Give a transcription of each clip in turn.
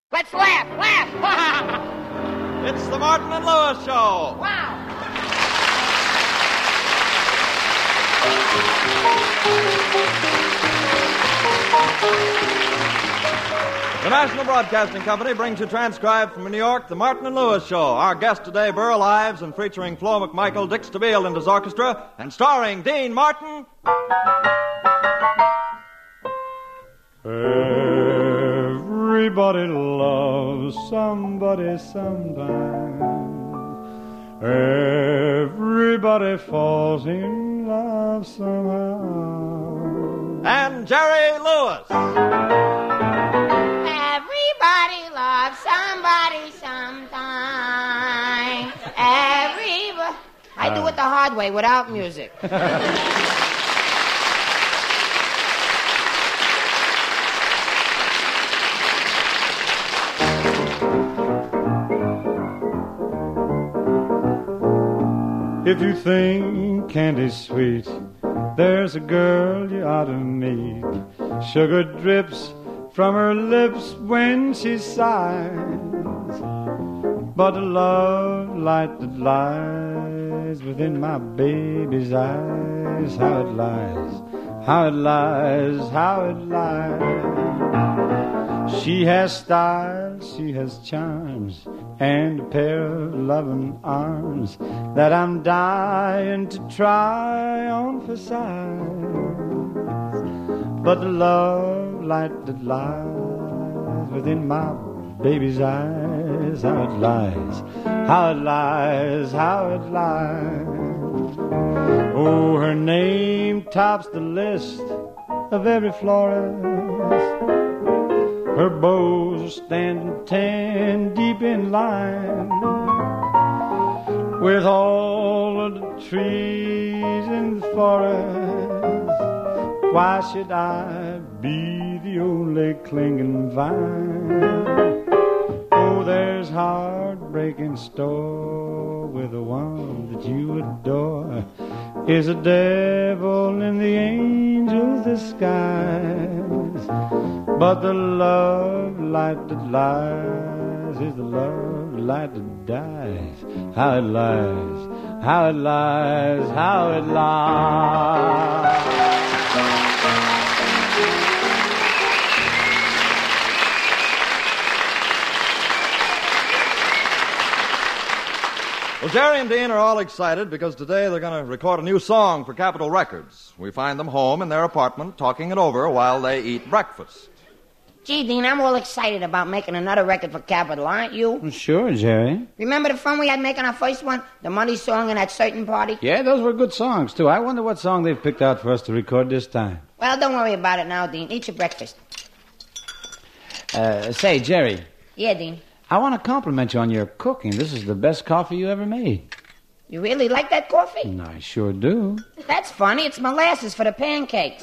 Let's laugh, laugh. It's the Martin and Lewis Show. Wow. The National Broadcasting Company brings you transcribed from New York, the Martin and Lewis Show. Our guest today, Burl Ives, and featuring Flo McMichael, Dick Stabile and his orchestra, and starring Dean Martin. Everybody loves somebody sometime. Everybody falls in love somehow. And Jerry Lewis. Everybody loves somebody sometime. Everybody. I do it the hard way without music. If you think candy's sweet, there's a girl you ought to meet. Sugar drips from her lips when she sighs, but the love light that lies within my baby's eyes, how it lies, how it lies, how it lies. She has style, she has charms, and a pair of loving arms that I'm dying to try on for size. But the love light that lies within my baby's eyes, how it lies, how it lies, how it lies. Oh, her name tops the list of every florist. Her bows are standing 10 deep in line, with all of the trees in the forest. Why should I be the only clinging vine? Oh, there's heartbreak in store with the one that you adore. Is a devil in the angel's disguise. But the love light that lies is the love light that dies. How it lies, how it lies, how it lies. Well, Jerry and Dean are all excited because today they're going to record a new song for Capitol Records. We find them home in their apartment talking it over while they eat breakfast. Gee, Dean, I'm all excited about making another record for Capitol, aren't you? Sure, Jerry. Remember the fun we had making our first one? The Money Song and That Certain Party? Yeah, those were good songs, too. I wonder what song they've picked out for us to record this time. Well, don't worry about it now, Dean. Eat your breakfast. Say, Jerry. Yeah, Dean. I want to compliment you on your cooking. This is the best coffee you ever made. You really like that coffee? I sure do. That's funny. It's molasses for the pancakes.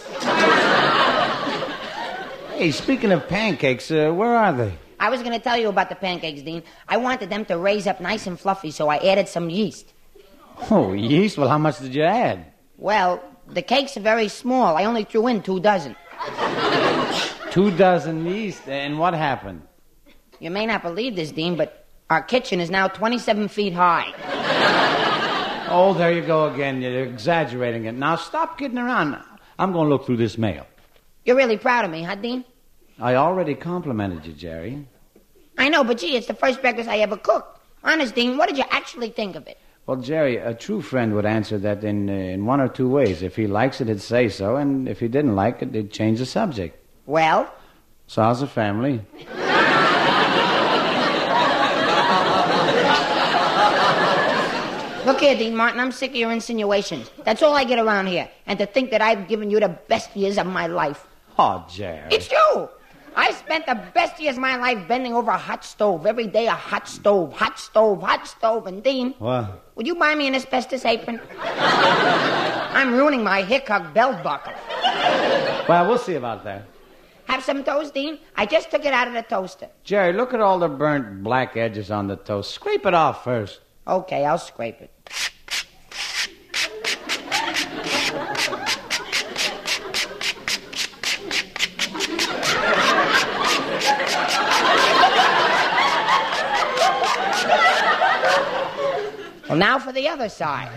Hey, speaking of pancakes, where are they? I was going to tell you about the pancakes, Dean. I wanted them to raise up nice and fluffy, so I added some yeast. Oh, yeast? Well, how much did you add? Well, the cakes are very small. I only threw in 2 dozen. 2 dozen yeast, and what happened? You may not believe this, Dean, but our kitchen is now 27 feet high. Oh, there you go again. You're exaggerating it. Now, stop kidding around. I'm going to look through this mail. You're really proud of me, huh, Dean? I already complimented you, Jerry. I know, but gee, it's the first breakfast I ever cooked. Honest, Dean, what did you actually think of it? Well, Jerry, a true friend would answer that in 1 or 2 ways. If he likes it, he'd say so, and if he didn't like it, he'd change the subject. Well? So how's the family? Look here, Dean Martin, I'm sick of your insinuations. That's all I get around here. And to think that I've given you the best years of my life. Oh, Jerry. It's true. I spent the best years of my life bending over a hot stove. Every day a hot stove, hot stove, hot stove. And Dean, What? would you buy me an asbestos apron? I'm ruining my Hickok belt buckle. Well, we'll see about that. Have some toast, Dean? I just took it out of the toaster. Jerry, look at all the burnt black edges on the toast. Scrape it off first. Okay, I'll scrape it. Well, now for the other side.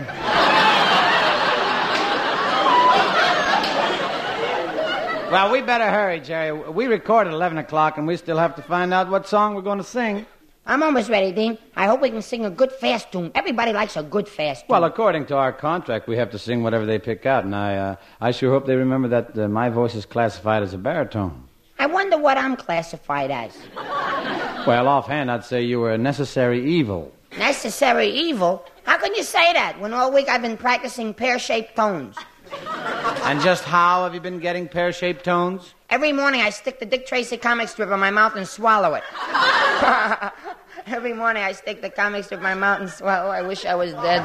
Well, we better hurry, Jerry. We record at 11 o'clock, and we still have to find out what song we're going to sing. I'm almost ready, Dean. I hope we can sing a good fast tune. Everybody likes a good fast tune. Well, according to our contract, we have to sing whatever they pick out, and I sure hope they remember that my voice is classified as a baritone. I wonder what I'm classified as. Well, offhand, I'd say you were a necessary evil. Necessary evil? How can you say that when all week I've been practicing pear-shaped tones? And just how have you been getting pear-shaped tones? Every morning I stick the Dick Tracy comic strip in my mouth and swallow it. Every morning I stick the comic strip in my mouth and swallow. I wish I was dead.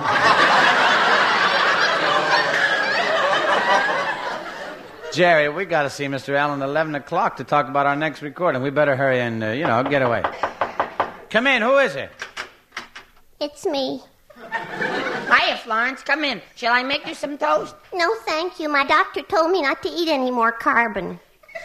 Jerry, we got to see Mr. Allen at 11 o'clock to talk about our next recording. We better hurry and, get away. Come in. Who is it? It's me. Hiya, Florence. Come in. Shall I make you some toast? No, thank you. My doctor told me not to eat any more carbon.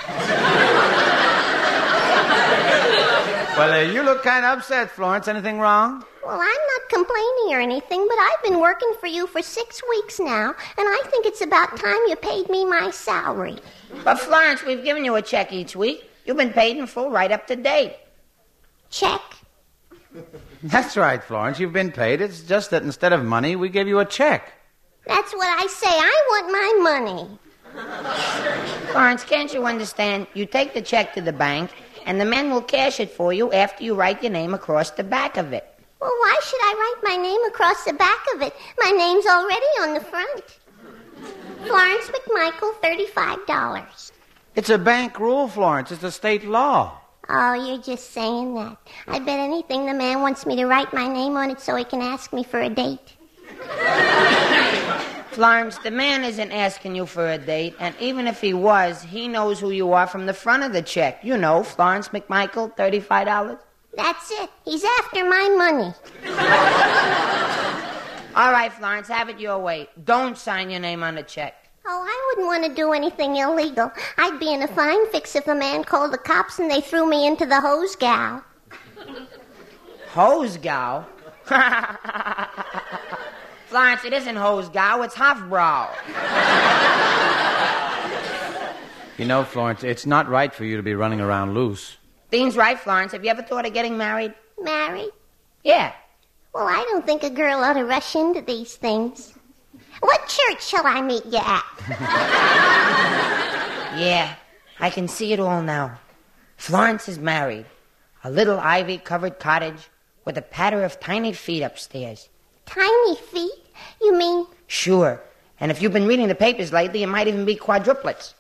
Well, you look kind of upset, Florence. Anything wrong? Well, I'm not complaining or anything, but I've been working for you for 6 weeks now, and I think it's about time you paid me my salary. But, Florence, we've given you a check each week. You've been paid in full right up to date. Check? That's right, Florence. You've been paid. It's just that instead of money, we give you a check. That's what I say. I want my money. Florence, can't you understand? You take the check to the bank, and the men will cash it for you after you write your name across the back of it. Well, why should I write my name across the back of it? My name's already on the front. Florence McMichael, $35. It's a bank rule, Florence. It's a state law. Oh, you're just saying that. I bet anything the man wants me to write my name on it so he can ask me for a date. Florence, the man isn't asking you for a date, and even if he was, he knows who you are from the front of the check. You know, Florence McMichael, $35. That's it. He's after my money. All right, Florence, have it your way. Don't sign your name on the check. Oh, I wouldn't want to do anything illegal. I'd be in a fine fix if a man called the cops and they threw me into the hose gal. Hose gal? Florence, it isn't hose gal, it's Hofbrau. You know, Florence, it's not right for you to be running around loose. Dean's right, Florence. Have you ever thought of getting married? Married? Yeah. Well, I don't think a girl ought to rush into these things. What church shall I meet you at? Yeah, I can see it all now. Florence is married. A little ivy-covered cottage with a patter of tiny feet upstairs. Tiny feet? You mean? Sure. And if you've been reading the papers lately, it might even be quadruplets.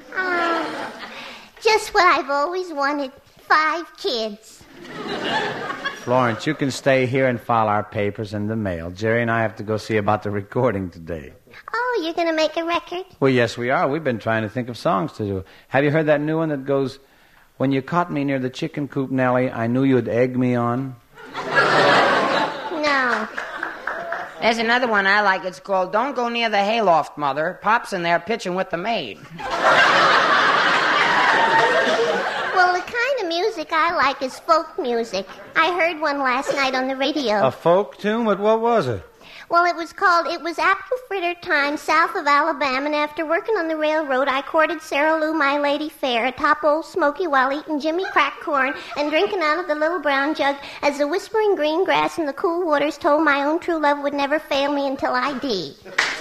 Just what I've always wanted. 5 kids. Florence, you can stay here and file our papers in the mail. Jerry and I have to go see about the recording today. Oh, you're going to make a record? Well, yes, we are. We've been trying to think of songs to do. Have you heard that new one that goes, "When you caught me near the chicken coop, Nellie, I knew you'd egg me on"? No. There's another one I like. It's called "Don't Go Near the Hayloft, Mother." Pop's in there pitching with the maid. Well, the kind of music I like is folk music. I heard one last night on the radio. A folk tune? What was it? Well, it was called "It Was Apple Fritter Time South of Alabama," and after working on the railroad, I courted Sarah Lou, my lady fair, atop Old Smoky while eating Jimmy crack corn and drinking out of the little brown jug as the whispering green grass and the cool waters told my own true love would never fail me until I did.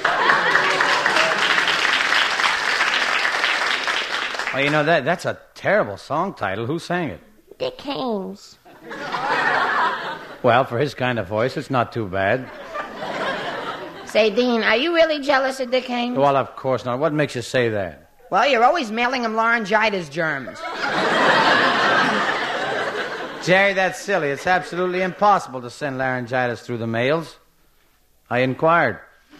Well, you know, that's a terrible song title. Who sang it? Dick Haymes. Well, for his kind of voice, it's not too bad. Say, Dean, are you really jealous of Dick Haymes? Well, of course not. What makes you say that? Well, you're always mailing him laryngitis germs. Jerry, that's silly. It's absolutely impossible to send laryngitis through the mails. I inquired.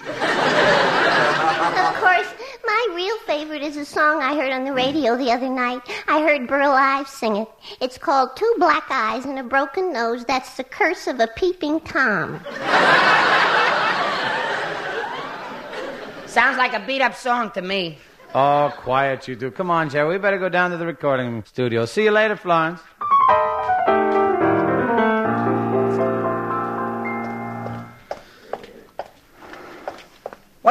Of course, my real favorite is a song I heard on the radio the other night. I heard Burl Ives sing it. It's called "Two Black Eyes and a Broken Nose. That's the Curse of a Peeping Tom." Sounds like a beat-up song to me. Oh, quiet you do. Come on, Jerry. We better go down to the recording studio. See you later, Florence.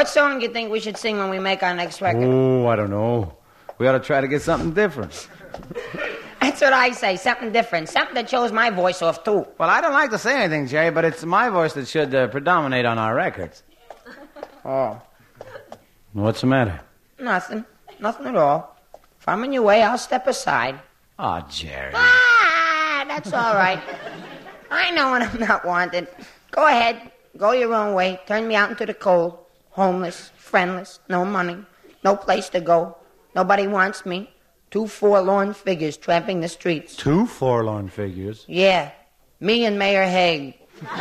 What song do you think we should sing when we make our next record? Oh, I don't know. We ought to try to get something different. That's what I say, something different. Something that shows my voice off, too. Well, I don't like to say anything, Jerry, but it's my voice that should predominate on our records. Oh. What's the matter? Nothing. Nothing at all. If I'm in your way, I'll step aside. Oh, Jerry. That's all right. I know when I'm not wanted. Go ahead. Go your own way. Turn me out into the cold. Homeless, friendless, no money, no place to go. Nobody wants me. 2 forlorn figures tramping the streets. 2 forlorn figures? Yeah. Me and Mayor Haig.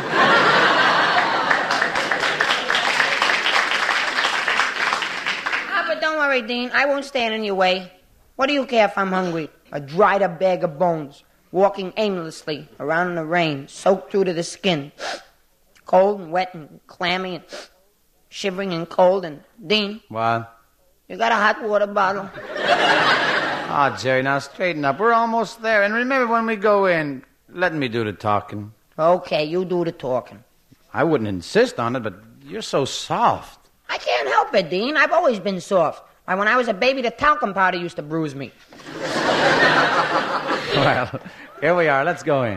But don't worry, Dean. I won't stand in your way. What do you care if I'm hungry? A dried-up bag of bones, walking aimlessly around in the rain, soaked through to the skin. Cold and wet and clammy and shivering and cold. And, Dean. What? You got a hot water bottle? Oh, Jerry, now straighten up. We're almost there. And remember, when we go in, let me do the talking. Okay, you do the talking. I wouldn't insist on it, but you're so soft. I can't help it, Dean. I've always been soft. Why, when I was a baby, the talcum powder used to bruise me. Well, here we are. Let's go in.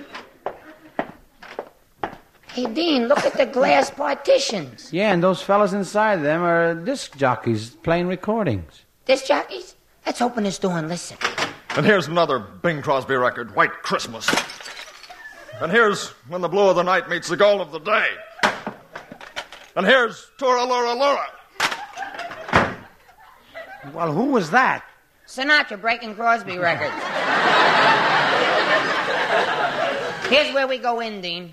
Hey, Dean, look at the glass partitions. Yeah, and those fellas inside them are disc jockeys playing recordings. Disc jockeys? Let's open this door and listen. And here's another Bing Crosby record, White Christmas. And here's When the Blue of the Night Meets the Gold of the Day. And here's Tura Lura Lura. Well, who was that? Sinatra breaking Crosby records. Here's where we go in, Dean.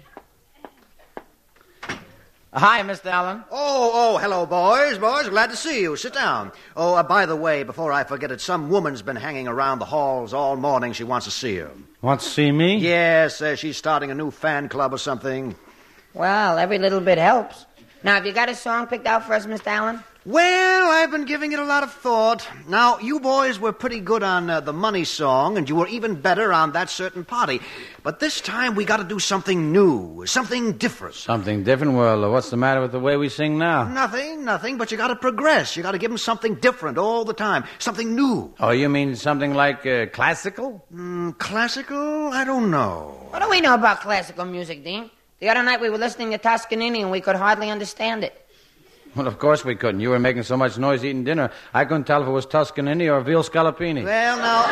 Hi, Mr. Allen. Oh, hello, boys. Glad to see you. Sit down. Oh, by the way, before I forget it, some woman's been hanging around the halls all morning. She wants to see you. Want to see me? Yes, she's starting a new fan club or something. Well, every little bit helps. Now, have you got a song picked out for us, Mr. Allen? Well, I've been giving it a lot of thought. Now, you boys were pretty good on the money song, and you were even better on That Certain Party. But this time we got to do something new, something different. Something different? Well, what's the matter with the way we sing now? Nothing, but you got to progress. You got to give them something different all the time, something new. Oh, you mean something like classical? Classical? I don't know. What do we know about classical music, Dean? The other night we were listening to Toscanini and we could hardly understand it. Well, of course we couldn't. You were making so much noise eating dinner, I couldn't tell if it was Toscanini or veal scallopini. Well, now,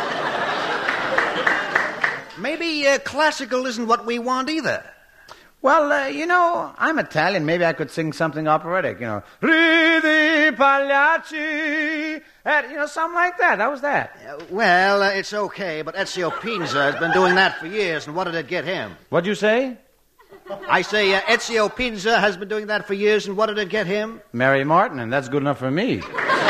maybe classical isn't what we want either. Well, I'm Italian. Maybe I could sing something operatic, Ridi Pagliacci, something like that. How was that? Well, it's okay, but Ezio Pinza has been doing that for years, and what did it get him? What'd you say? I say Ezio Pinza has been doing that for years, and what did it get him? Mary Martin, and that's good enough for me.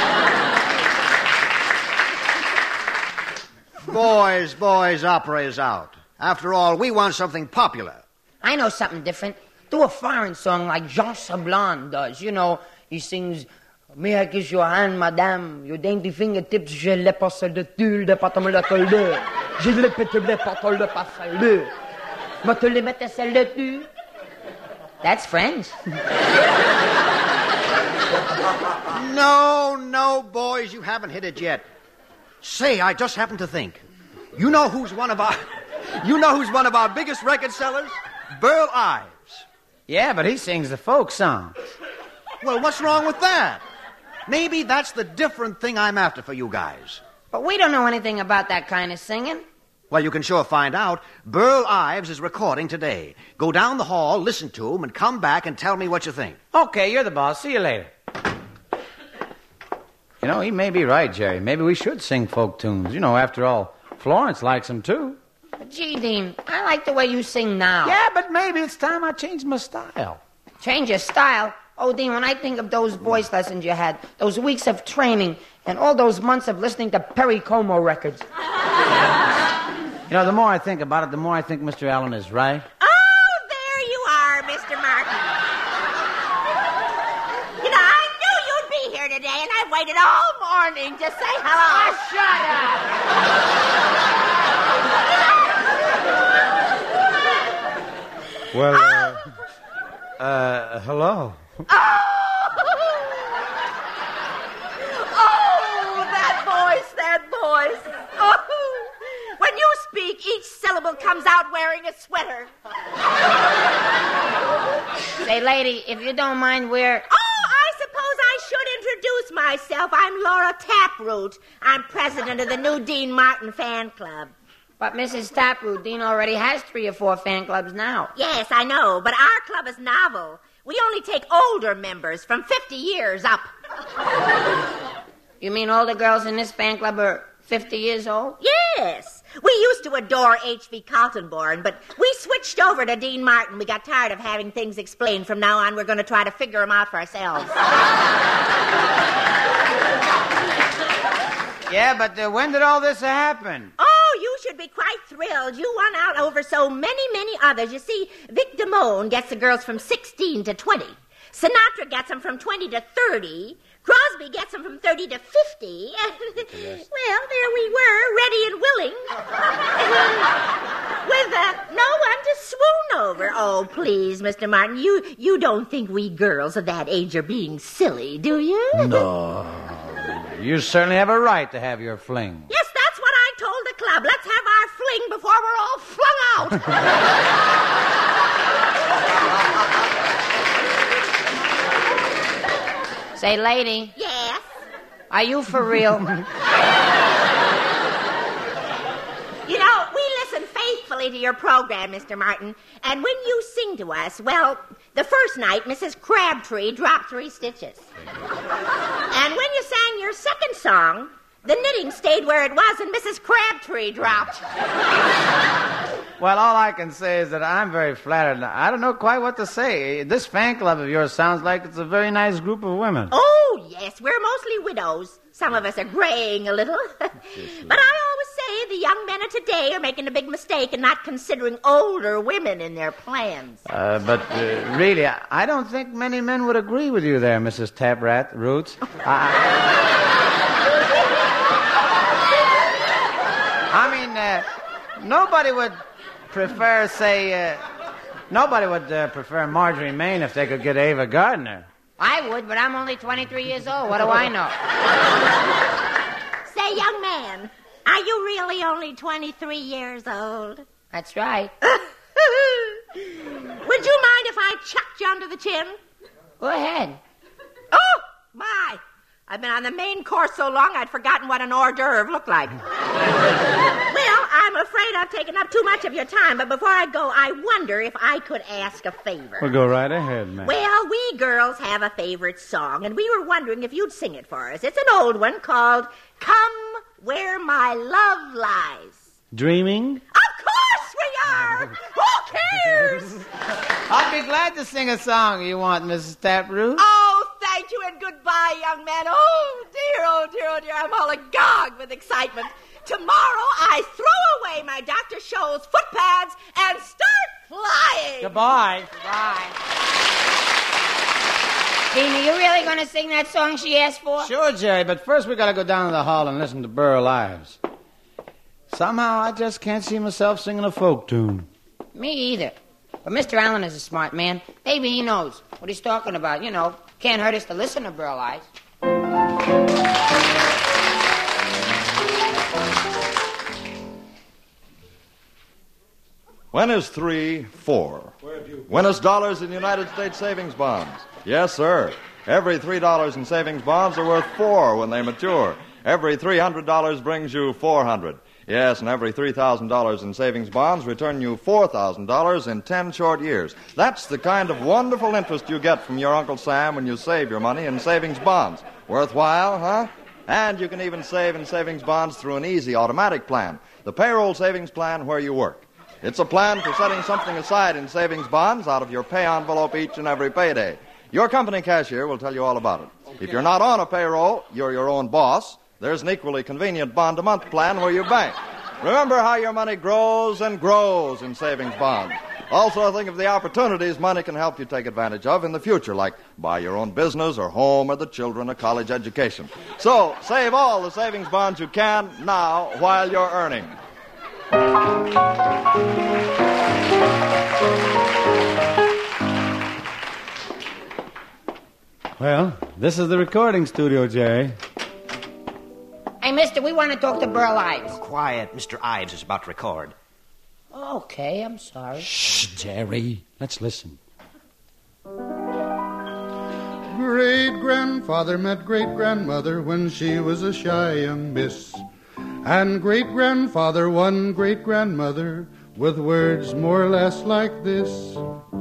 Boys, opera is out. After all, we want something popular. I know something different. Do a foreign song like Jean Sablon does. He sings, May I kiss your hand, madame? Your dainty fingertips, je les passe de tulle, de patame de colle. Je les pète de patole de passale. Ma te les mette celle de tu. That's French. No, boys, you haven't hit it yet. Say, I just happened to think. You know who's one of our biggest record sellers? Burl Ives. Yeah, but he sings the folk songs. Well, what's wrong with that? Maybe that's the different thing I'm after for you guys. But we don't know anything about that kind of singing. Well, you can sure find out. Burl Ives is recording today. Go down the hall, listen to him, and come back and tell me what you think. Okay, you're the boss. See you later. He may be right, Jerry. Maybe we should sing folk tunes. After all, Florence likes them, too. But gee, Dean, I like the way you sing now. Yeah, but maybe it's time I change my style. Change your style? Oh, Dean, when I think of those voice lessons you had, those weeks of training, and all those months of listening to Perry Como records. The more I think about it, the more I think Mr. Allen is right. Oh, there you are, Mr. Martin. I knew you'd be here today, and I've waited all morning to say hello. Oh, shut up! Well, hello. Oh, voice. Oh, when you speak, each syllable comes out wearing a sweater. Say, lady, if you don't mind, Oh, I suppose I should introduce myself. I'm Laura Taproot. I'm president of the new Dean Martin fan club. But Mrs. Taproot, Dean already has 3 or 4 fan clubs now. Yes, I know, but our club is novel. We only take older members from 50 years up. You mean all the girls in this fan club are 50 years old? Yes. We used to adore H.V. Kaltenborn, but we switched over to Dean Martin. We got tired of having things explained. From now on, we're going to try to figure them out for ourselves. Yeah, but when did all this happen? Oh, you should be quite thrilled. You won out over so many, many others. You see, Vic Damone gets the girls from 16 to 20. Sinatra gets them from 20 to 30. Crosby gets them from 30 to 50. Well, there we were, ready and willing. With no one to swoon over. Oh, please, Mr. Martin, you don't think we girls of that age are being silly, do you? No. You certainly have a right to have your fling. Yes, that's what I told the club. Let's have our fling before we're all flung out. Say, lady. Yes? Are you for real? You know, we listen faithfully to your program, Mr. Martin. And when you sing to us, well, the first night, Mrs. Crabtree dropped 3 stitches. And when you sang your second song, the knitting stayed where it was and Mrs. Crabtree dropped. Well, all I can say is that I'm very flattered. I don't know quite what to say. This fan club of yours sounds like it's a very nice group of women. Oh, yes, we're mostly widows. Some of us are graying a little. But I always say the young men of today are making a big mistake in not considering older women in their plans. But really, I don't think many men would agree with you there, Mrs. Taprat Roots. I mean, nobody would prefer, nobody would prefer Marjorie Main if they could get Ava Gardner. I would, but I'm only 23 years old. What do I know? Say, young man, are you really only 23 years old? That's right. Would you mind if I chucked you under the chin? Go ahead. Oh, my. I've been on the main course so long I'd forgotten what an hors d'oeuvre looked like. Well, I'm afraid I've taken up too much of your time, but before I go, I wonder if I could ask a favor. Well, go right ahead, ma'am. Well, we girls have a favorite song, and we were wondering if you'd sing it for us. It's an old one called Come Where My Love Lies. Dreaming? Of course we are! Who cares? I'd be glad to sing a song you want, Mrs. Taproot. Oh, thank you and goodbye, young man. Oh, dear, oh, dear, oh, dear. I'm all agog with excitement. Tomorrow I throw away my Dr. Scholl's foot pads and start flying. Goodbye. Bye. Dean, are you really going to sing that song she asked for? Sure, Jerry, but first we got to go down to the hall and listen to Burl Ives. Somehow I just can't see myself singing a folk tune. Me either. But Mr. Allen is a smart man. Maybe he knows what he's talking about. You know, can't hurt us to listen to Burl Ives. When is 3 4? When is dollars in United States savings bonds? Yes, sir. Every $3 in savings bonds are worth 4 when they mature. Every $300 brings you $400. Yes, and every $3,000 in savings bonds return you $4,000 in 10 short years. That's the kind of wonderful interest you get from your Uncle Sam when you save your money in savings bonds. Worthwhile, huh? And you can even save in savings bonds through an easy automatic plan, the payroll savings plan where you work. It's a plan for setting something aside in savings bonds out of your pay envelope each and every payday. Your company cashier will tell you all about it. If you're not on a payroll, you're your own boss. There's an equally convenient bond-a-month plan where you bank. Remember how your money grows and grows in savings bonds. Also, think of the opportunities money can help you take advantage of in the future, like buy your own business or home or the children a college education. So, save all the savings bonds you can now while you're earning. Well, this is the recording studio, Jerry. Hey, mister, we want to talk to Burl Ives. Quiet. Mr. Ives is about to record. Okay, I'm sorry. Shh, Jerry. Let's listen. Great-grandfather met great-grandmother when she was a shy young miss. And great-grandfather won great-grandmother with words more or less like this.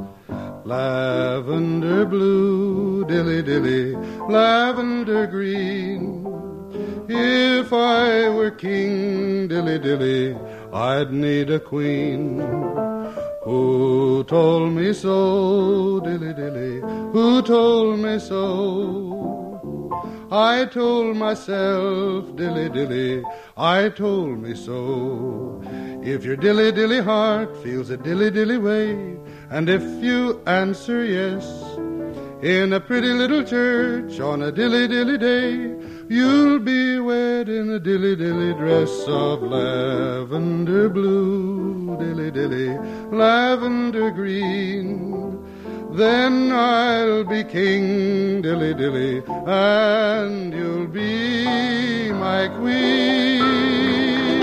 Lavender blue, dilly-dilly, lavender green. If I were king, dilly-dilly, I'd need a queen. Who told me so, dilly-dilly, who told me so? I told myself, dilly-dilly, I told me so. If your dilly-dilly heart feels a dilly-dilly way, and if you answer yes, in a pretty little church on a dilly-dilly day, you'll be wed in a dilly-dilly dress of lavender blue, dilly-dilly, lavender green. Then I'll be king, dilly-dilly, and you'll be my queen.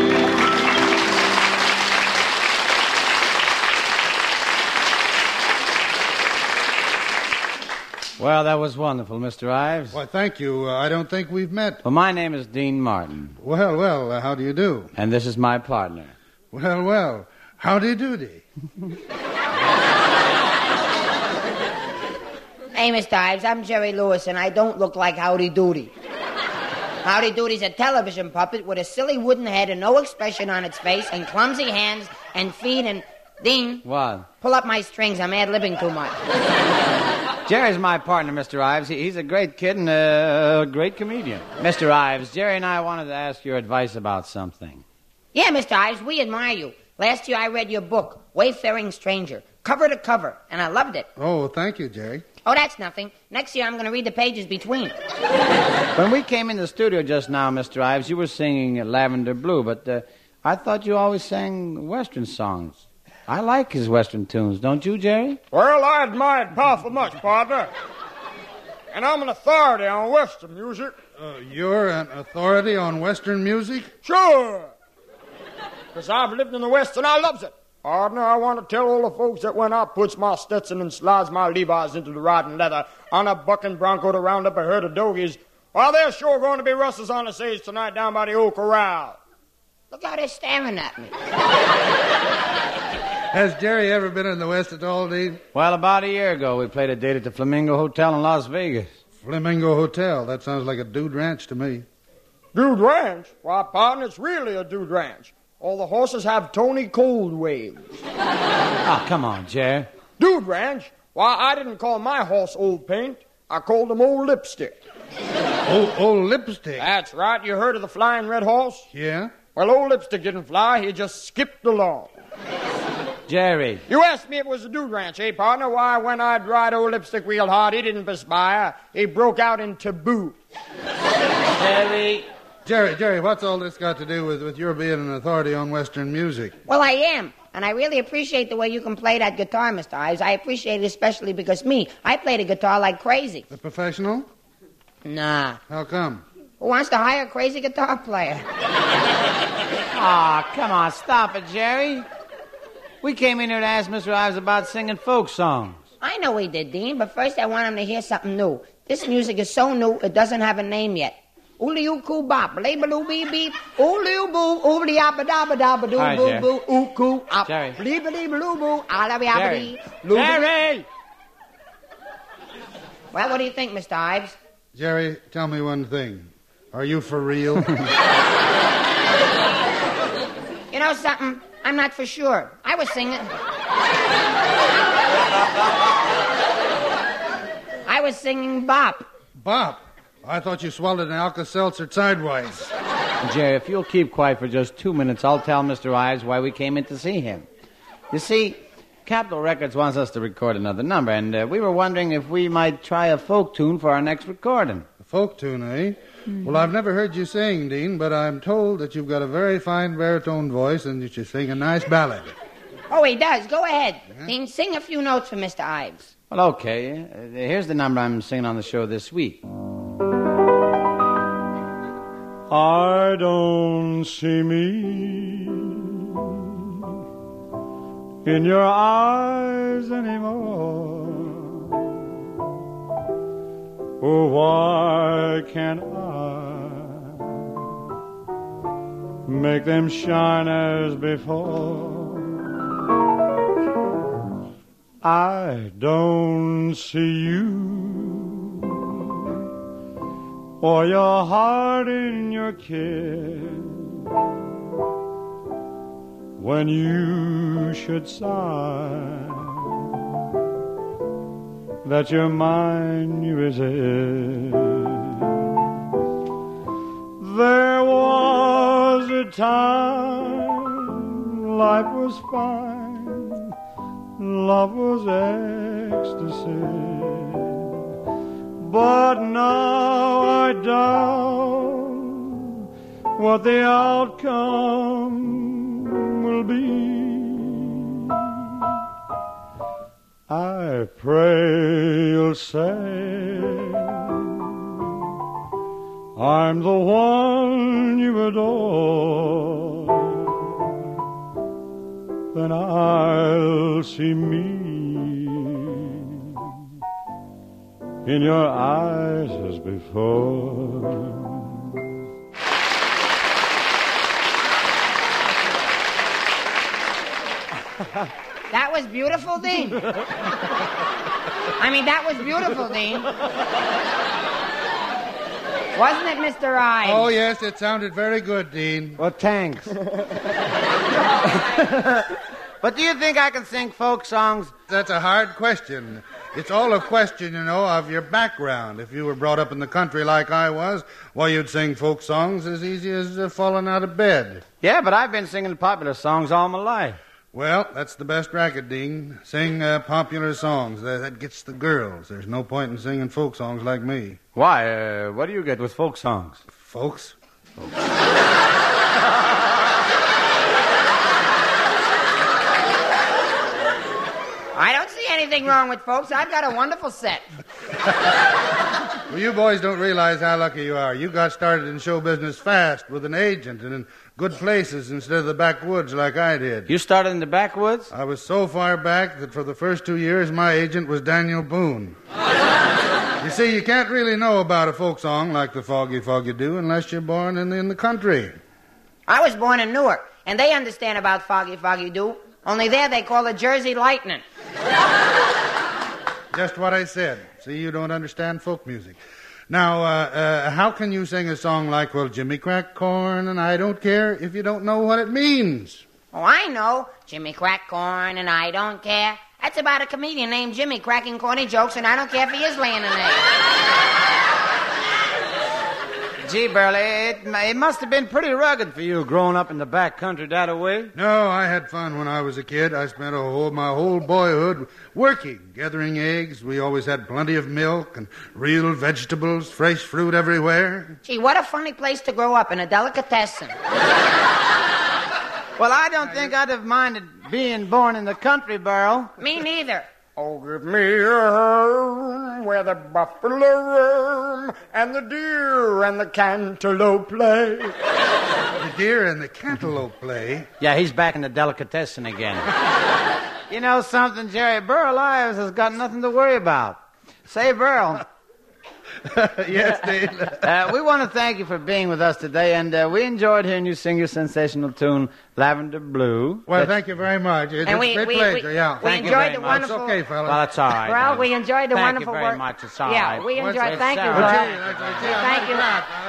Well, that was wonderful, Mr. Ives. Why, thank you. I don't think we've met. Well, my name is Dean Martin. Well, how do you do? And this is my partner. Well, howdy doody. Hey, Mr. Ives, I'm Jerry Lewis, and I don't look like Howdy Doody. Howdy Doody's a television puppet with a silly wooden head and no expression on its face and clumsy hands and feet and... Dean. What? Pull up my strings. I'm ad-libbing too much. Jerry's my partner, Mr. Ives. He's a great kid and a great comedian. Mr. Ives, Jerry and I wanted to ask your advice about something. Yeah, Mr. Ives, we admire you. Last year I read your book, Wayfaring Stranger, cover to cover, and I loved it. Oh, thank you, Jerry. Oh, that's nothing. Next year I'm going to read the pages between. When we came in the studio just now, Mr. Ives, you were singing Lavender Blue, but I thought you always sang Western songs. I like his Western tunes, don't you, Jerry? Well, I admire it powerful much, partner. And I'm an authority on Western music. You're an authority on Western music? Sure. Because I've lived in the West and I loves it. Partner, I want to tell all the folks that when I puts my Stetson and slides my Levi's into the riding leather on a bucking bronco to round up a herd of dogies, well, there's sure going to be rustles on the stage tonight down by the old corral. Look how they're staring at me. Has Jerry ever been in the West at all, Dean? Well, about a year ago, we played a date at the Flamingo Hotel in Las Vegas. Flamingo Hotel. That sounds like a dude ranch to me. Dude ranch? Why, partner, it's really a dude ranch. All the horses have Tony Cold waves. Oh, come on, Jerry. Dude ranch? Why, I didn't call my horse Old Paint. I called him Old Lipstick. Old Lipstick? That's right. You heard of the flying red horse? Yeah. Well, Old Lipstick didn't fly. He just skipped along. Jerry. You asked me if it was a dude ranch, eh, partner? Why, when I'd ride Old Lipstick real hard, he didn't perspire. He broke out in taboo. Jerry, what's all this got to do with your being an authority on Western music? Well, I am. And I really appreciate the way you can play that guitar, Mr. Ives. I appreciate it especially because I play the guitar like crazy. A professional? Nah. How come? Who wants to hire a crazy guitar player? Aw, come on, stop it, Jerry. We came in here to ask Mr. Ives about singing folk songs. I know he did, Dean, but first I want him to hear something new. This music is so new, it doesn't have a name yet. Ooley-oo-coo bop, labba-loo-bee-beep, ooley-oo-boo, ooley-abba-dabba-dabba-doo-boo-boo, oo-coo-op, bleep-a-dee-boo-boo, ala-be-abba-dee, Jerry! Well, what do you think, Mr. Ives? Jerry, tell me one thing. Are you for real? You know something? I'm not for sure. I was singing bop. Bop? I thought you swallowed an Alka-Seltzer sidewise. Jerry, if you'll keep quiet for just 2 minutes, I'll tell Mr. Ives why we came in to see him. You see, Capitol Records wants us to record another number, and we were wondering if we might try a folk tune for our next recording. A folk tune, eh? Mm-hmm. Well, I've never heard you sing, Dean, but I'm told that you've got a very fine baritone voice and that you sing a nice ballad. Oh, he does. Go ahead. Yeah. Dean, sing a few notes for Mr. Ives. Well, okay. Here's the number I'm singing on the show this week. I don't see me in your eyes anymore. Oh, why can't I make them shine as before? I don't see you or your heart in your kiss when you should sigh that you're mine, you is it. There was a time life was fine, love was ecstasy, but now I doubt what the outcome will be. I pray you'll say I'm the one you adore, then I'll see me in your eyes as before. That was beautiful, Dean. I mean, that was beautiful, Dean. Wasn't it, Mr. Ives? Oh, yes, it sounded very good, Dean. Well, thanks. But do you think I can sing folk songs? That's a hard question. It's all a question, you know, of your background. If you were brought up in the country like I was, well, you'd sing folk songs as easy as falling out of bed. Yeah, but I've been singing popular songs all my life. Well, that's the best racket, Dean. Sing popular songs. That gets the girls. There's no point in singing folk songs like me. Why? What do you get with folk songs? Folks? I don't see anything wrong with folks. I've got a wonderful set. Well, you boys don't realize how lucky you are. You got started in show business fast with an agent and in good places instead of the backwoods like I did. You started in the backwoods? I was so far back that for the first 2 years, my agent was Daniel Boone. You see, you can't really know about a folk song like the Foggy Foggy Do unless you're born in the country. I was born in Newark, and they understand about Foggy Foggy Do. Only there they call it Jersey Lightning. Just what I said. See, you don't understand folk music. Now, how can you sing a song like, well, Jimmy Crack Corn and I Don't Care if you don't know what it means? Oh, I know. Jimmy Crack Corn and I Don't Care. That's about a comedian named Jimmy cracking corny jokes, and I don't care if he is laying an egg. Gee, Burley, it must have been pretty rugged for you growing up in the back country that way. No, I had fun when I was a kid. I spent my whole boyhood working, gathering eggs. We always had plenty of milk and real vegetables, fresh fruit everywhere. Gee, what a funny place to grow up, in a delicatessen. Well, I don't think I'd have minded being born in the country, Burl. Me neither. Oh, give me a home where the buffalo roam and the deer and the cantaloupe play. The deer and the cantaloupe play? Yeah, he's back in the delicatessen again. You know something, Jerry? Burl Ives has got nothing to worry about. Say, Burl. Yes, Dave. We want to thank you for being with us today, and we enjoyed hearing you sing your sensational tune, Lavender Blue. Well, thank you very much. It's a great pleasure, yeah. We enjoyed the wonderful... It's okay, fellas. Well, that's all right. Well, we enjoyed the wonderful work. Thank you very much. It's all right. Yeah, we enjoyed... Thank you, all right. Thank you.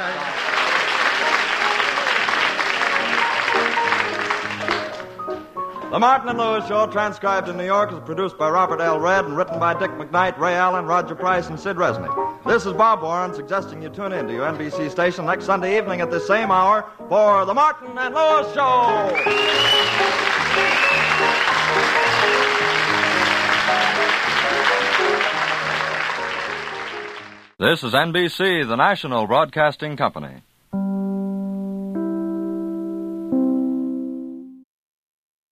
The Martin and Lewis Show, transcribed in New York, is produced by Robert L. Redd and written by Dick McKnight, Ray Allen, Roger Price, and Sid Resnick. This is Bob Warren suggesting you tune in to your NBC station next Sunday evening at this same hour for The Martin and Lewis Show. This is NBC, the national broadcasting company.